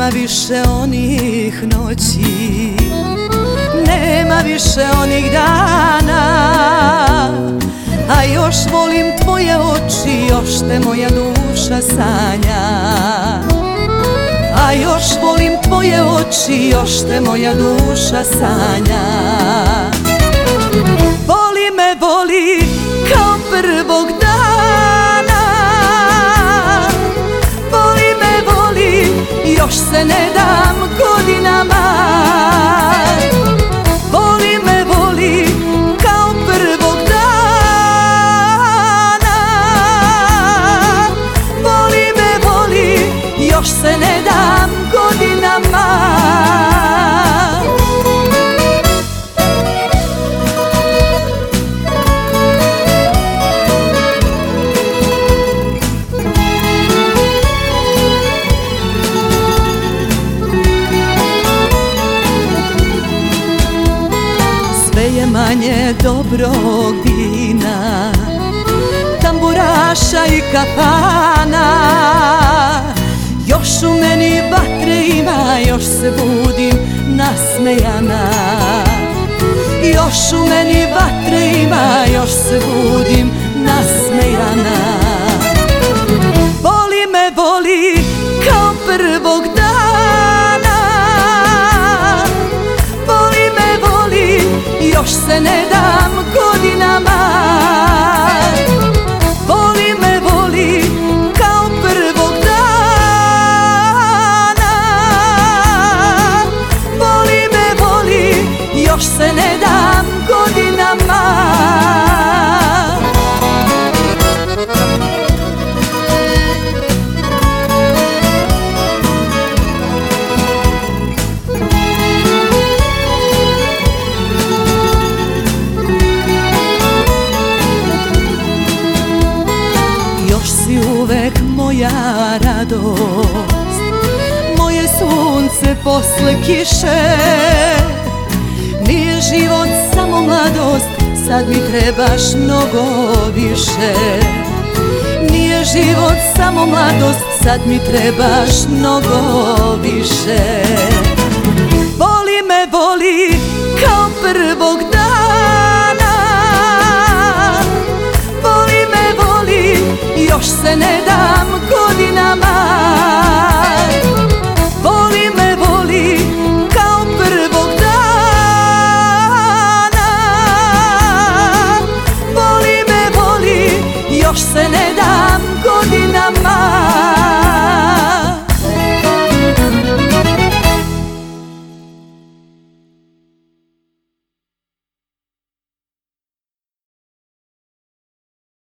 Nema više onih noći, nema više onih dana, a još volim tvoje oči, još te moja duša sanja. A još volim tvoje oči, još te moja duša sanja. Voli me, voli kao prvog dana, voli me, voli, još se ne dam godinama. Voli me, voli kao prvog dana, voli me, voli, još se ne dam godinama. Sve je manje dobrog vina, tamburaša i kafana. Još u meni vatre ima, još se budim nasmejana. Još u meni vatre ima, još se budim nasmejana. Voli me, voli kao prvog dana, voli me, voli, još se ne dam godinama. Voli me, voli kao prvog dana, voli me, voli, još se ne dam godinama. Uvek moja radost, moje sunce posle kiše. Nije život samo mladost, sad mi trebaš mnogo više. Nije život samo mladost, sad mi trebaš mnogo više. Voli me, voli kao prvog dana, voli me, voli, još se ne dam